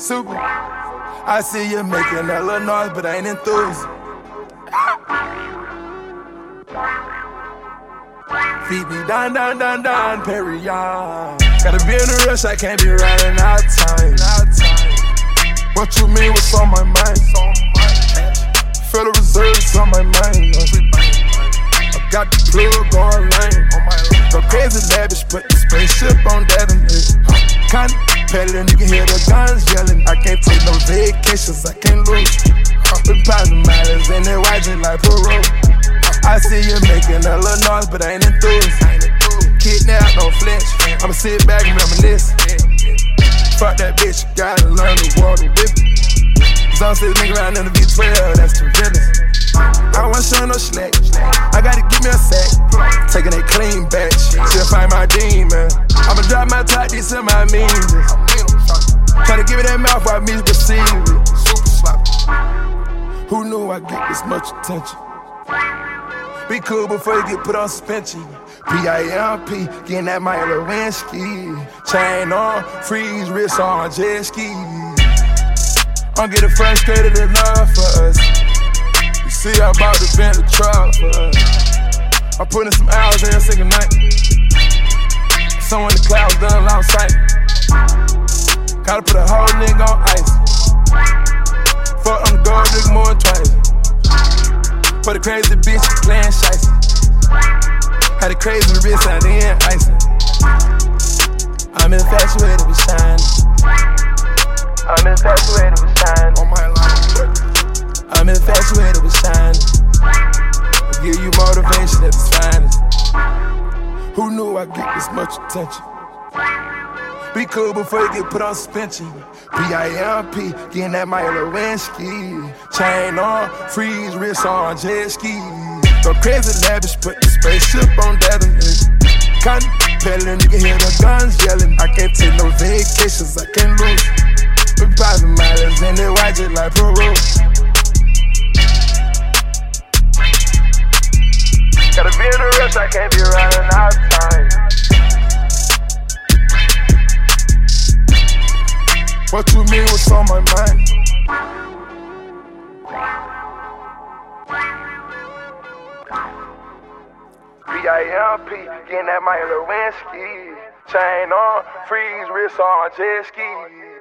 super. I see you making a little noise, but I ain't enthused. Feed me down, down, down, down, Perignon. Gotta be in a rush, I can't be running out of time. What you mean, what's on my mind? Federal Reserve's on my mind. I got the plug going lame. Go crazy lavish, put the spaceship on that and contemplating, you can hear the guns yelling. I can't take no vacations, I can't lose. With positive matters in it, watching like parole. I see you making a little noise, but I ain't enthused. Kidnap, no flinch. I'ma sit back and reminisce. Fuck that bitch, gotta learn the water whip it. Cause I'm still nigga around in the V12, that's too villains. I don't wanna show no slack. I gotta give me a sack. Taking a clean batch, till find my demon. I'ma drop my top, these in my means. Try to give it that mouth while me receive it. Super sloppy. Who knew I'd get this much attention? Be cool before you get put on suspension. P.I.M.P. Getting that Mike Lewinsky. Chain on, freeze, wrist on, jet ski. I'm getting frustrated enough for us. You see, I'm about to bend the truck for us. I'm putting some hours every single night. Someone in the clouds done long sight. Gotta put a whole nigga on ice. Fuck on the gold, nigga more than twice. For the crazy bitch playing shiesty. Had a crazy wrist out in icing. I'm infatuated with shining. I'm infatuated with shining. On my line. I'm infatuated with shining. I'll give you motivation at its finest. Who knew I'd get this much attention? Be cool before you get put on suspension. P.I.M.P. Getting that Mike Lewinsky. Chain on, freeze, wrist on, jet ski. Go crazy lavish, put the spaceship on that and contemplating, you can hear the guns yelling. I can't take no vacations, I can't lose. With positive matters in it, watch it like parole. Gotta be in a rush, I can't be running out of time. What you mean, what's on my mind? P.I.M.P. Getting that Mike Lewinsky. Chain on, freeze, wrist on, jet ski.